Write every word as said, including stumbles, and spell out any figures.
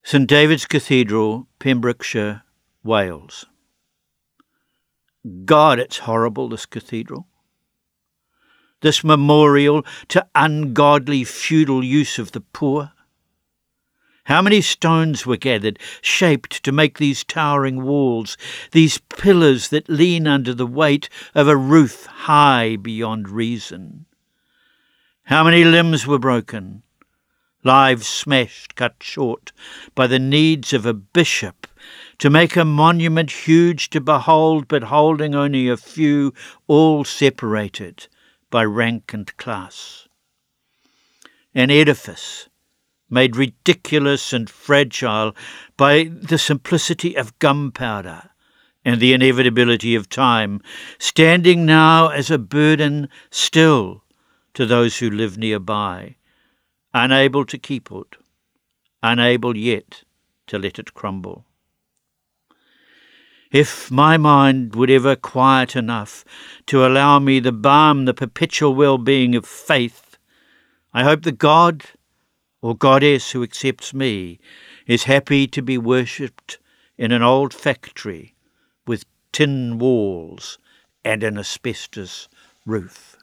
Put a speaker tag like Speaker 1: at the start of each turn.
Speaker 1: St David's Cathedral, Pembrokeshire, Wales. God, it's horrible, this cathedral. This memorial to ungodly feudal use of the poor. How many stones were gathered, shaped to make these towering walls, these pillars that lean under the weight of a roof high beyond reason? How many limbs were broken, lives smashed, cut short by the needs of a bishop to make a monument huge to behold, but holding only a few, all separated by rank and class. An edifice made ridiculous and fragile by the simplicity of gunpowder and the inevitability of time, standing now as a burden still to those who live nearby, unable to keep it, unable yet to let it crumble. If my mind would ever quiet enough to allow me the balm, the perpetual well-being of faith, I hope the God or goddess who accepts me is happy to be worshipped in an old factory with tin walls and an asbestos roof.